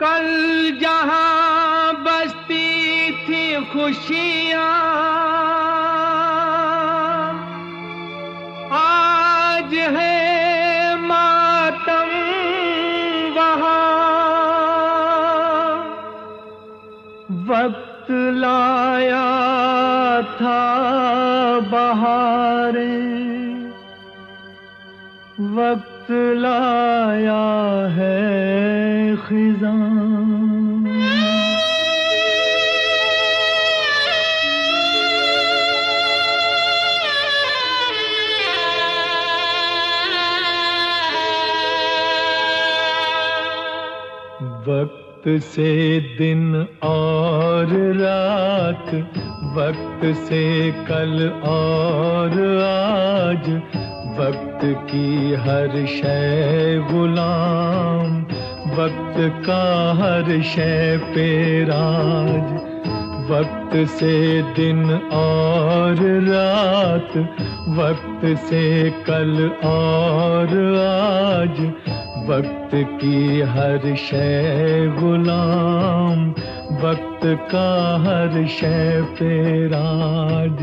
कल जहां बसती थी खुशियां, आज है मातम वहां। वक्त लाया था बहारें, वक्त लाया है खिज़ां। वक्त से दिन और रात, वक्त से कल और आज, वक्त की हर शय गुलाम, वक्त का हर शय पे राज। वक्त से दिन और रात, वक्त से कल और आज, वक्त की हर शय गुलाम, वक्त का हर शय पे राज।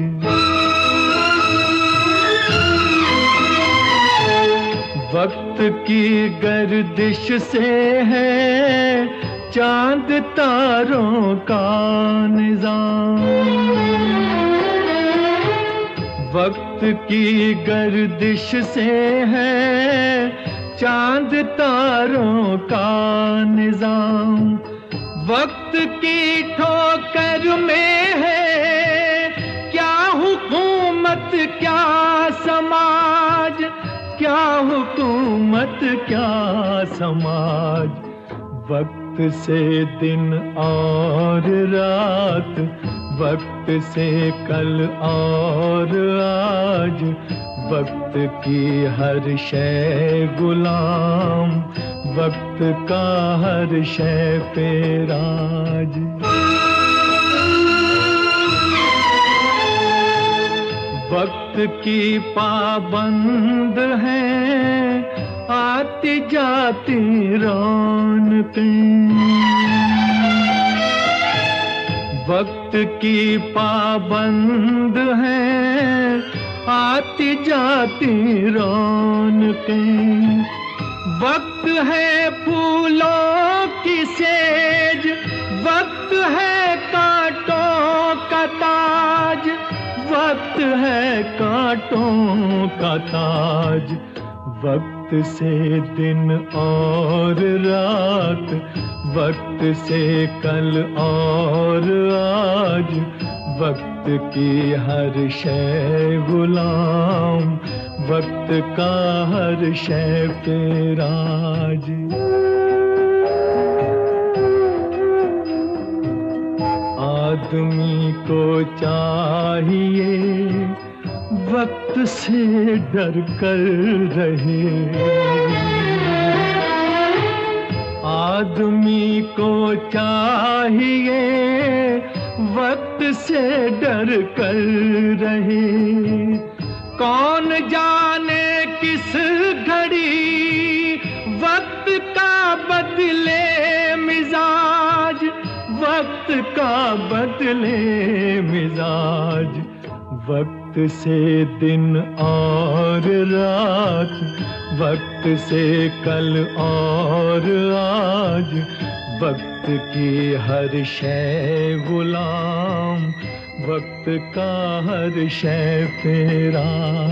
वक्त की गर्दिश से है चांद तारों का निजाम। वक्त की गर्दिश से है चांद तारों का निजाम। वक्त की ठोकर में है क्या हुकूमत क्या समाज, क्या हुकूमत क्या समाज। वक्त से दिन और रात, वक्त से कल और आज, वक्त की हर शय गुलाम, वक्त का हर शय पे राज। वक्त की पाबंद है आती जाती रौनकें। वक्त की पाबंद है आती जाती रौनकें। वक्त है फूलों की सेज, वक्त है कांटों का ताज, वक्त है कांटों का ताज। वक्त से दिन और रात, वक्त से कल और आज, वक्त की हर शय गुलाम, वक्त का हर शय पे राज। आदमी को चाहिए वक्त से डर कर रहे। आदमी को चाहिए वक्त से डर कर रहे। कौन जाने किस घड़ी वक्त का बदले मिजाज, वक्त का बदले मिजाज। वक्त से दिन और रात, वक्त से कल और आज, वक्त की हर शय गुलाम, वक्त का हर शय पे राज।